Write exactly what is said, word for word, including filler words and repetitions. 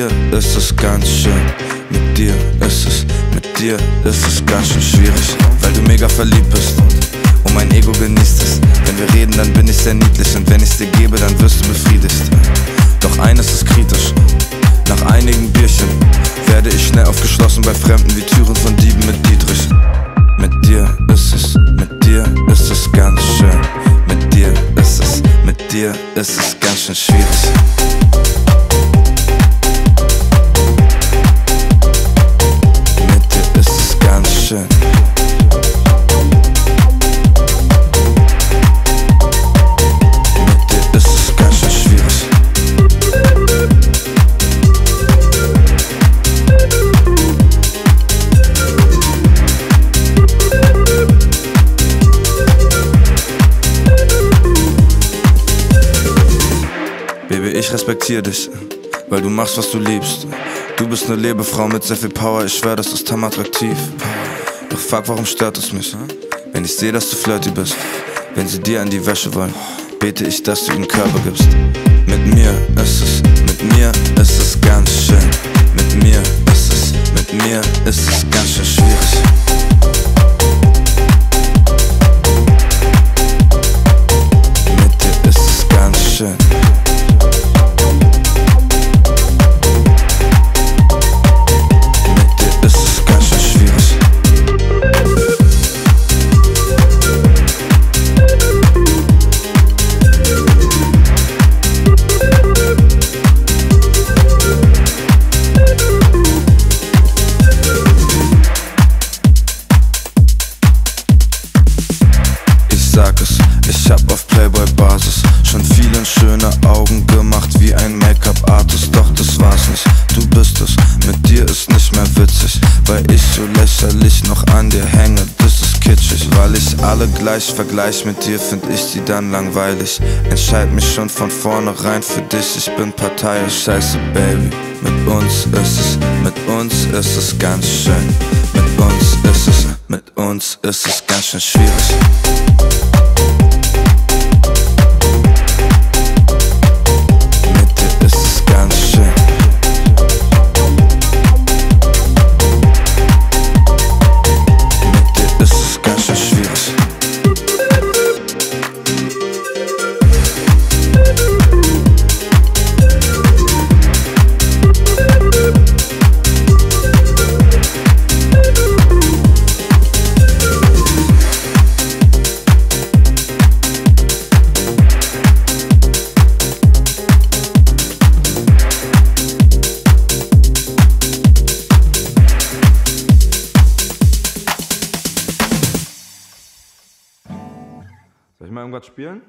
dir ist es ganz schön, mit dir ist es, mit dir ist es ganz schön schwierig, weil du mega verliebt bist und mein Ego genießt es. Wenn wir reden, dann bin ich sehr niedlich und wenn ich's dir gebe, dann wirst du befriedigt. Doch eines ist kritisch, nach einigen Bierchen werde ich schnell aufgeschlossen bei Fremden wie Türen von Dieben mit Dietrich. Mit dir ist es, mit dir ist es ganz schön, mit dir ist es, mit dir ist es ganz schön schwierig. Mit dir ist es ganz schön. Mit dir ist es ganz schön schwierig. Baby, ich respektiere dich, weil du machst, was du liebst. Du bist eine Lebefrau mit sehr viel Power, ich schwör, das ist hammer-attraktiv. Doch fuck, warum stört es mich, wenn ich seh, dass du flirty bist? Wenn sie dir an die Wäsche wollen, bete ich, dass du ihnen Körper gibst. Mit mir ist es, mit mir ist es ganz schön. Mit mir ist es, mit mir ist es ganz schön schwierig. Mit dir ist es ganz schön. Sag es, ich hab auf Playboy-Basis schon vielen schöne Augen gemacht wie ein Make-up-Artist. Doch das war's nicht, du bist es, mit dir ist nicht mehr witzig, weil ich so lächerlich noch an dir hänge, das ist kitschig. Weil ich alle gleich vergleich mit dir, find ich die dann langweilig. Entscheid mich schon von vornherein für dich, ich bin parteiisch. Scheiße, Baby, mit uns ist es, mit uns ist es ganz schön. Mit uns ist es, mit uns ist es ganz schön schwierig. Soll ich mal irgendwas spielen?